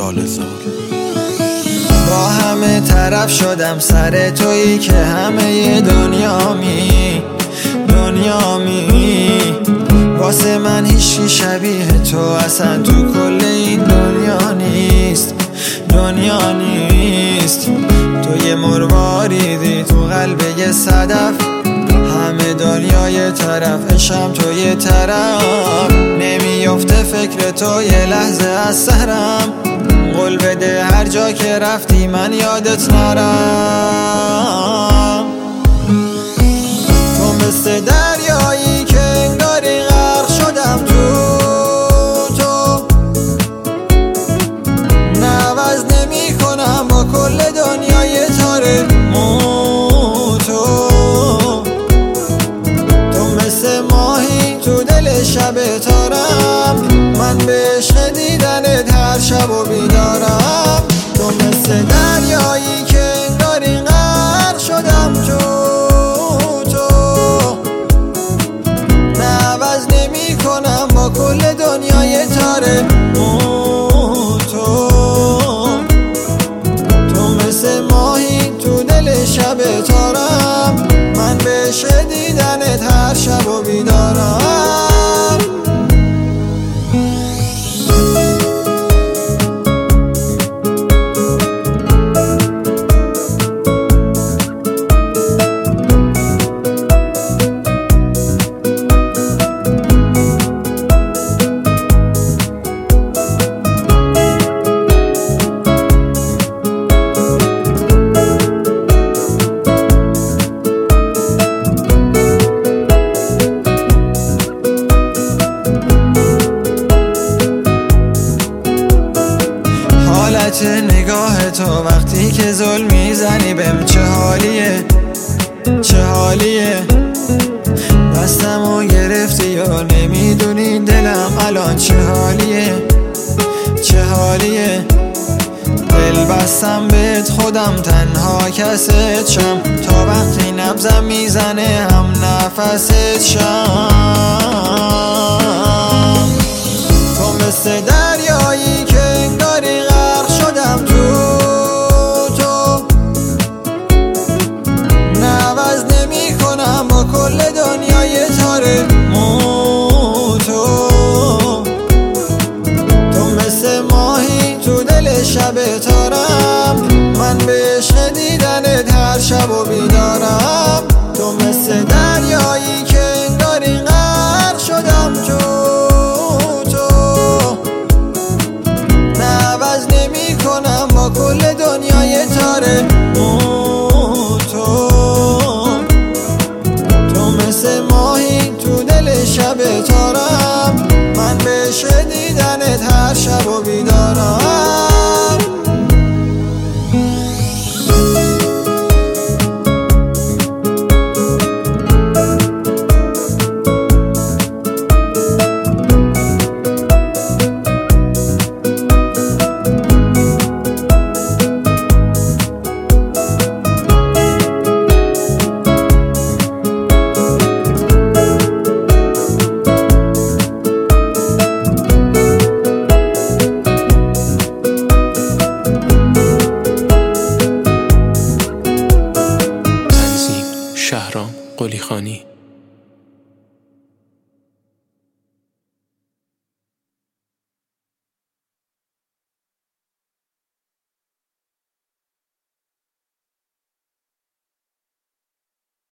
سال سال. با همه طرف شدم سر تویی که همه دنیامی واسه من هیچی شبیه تو اصلا تو کل این دنیا نیست. تو یه مرواریدی تو قلب یه صدف، همه دنیا یه طرف عشقم تو یه طرف. نمیفته فکر تو یه لحظه از سرم، قول بده هر جا که رفتی من یادت نرم. تو مثل دریایی که انگاری غرق شدم تو نه عوض نمی کنم با کل دنیای تاره تو مثل ماهی تو دل شب تارم، من به عشق دیدنت هر شب و بیدارم. تو مثل دریایی که انگاری غرق شدم تو نه عوض نمی کنم با کل دنیای تاره تو مثل ماهی تو دل شب تارم، من به عشق دیدنت هر شب و بیدارم. حالت نگاه تو وقتی که ظلم میزنی بهم چه حالیه دستمو گرفتی و نمیدونی دلم الان چه حالیه دل بستم بهت خودم تنها کست شم، تا وقتی نبضم میزنه هم نفست شم. تو مثل دریایی که انگاری غرق شدم تو نه عوض نمی کنم با کل دنیای تاره تو مثل ماهی تو دل شب تارم، من به عشق دیدنت هر شب و بیدارم. تو مثل دریایی که انگاری غرق شدم تو نه عوض نمی کنم با کل دنیای تاره تو مثل ماهی تو دل شب تارم، من به عشق دیدنت هر شب و بیدارم. شهرام قلیخانی.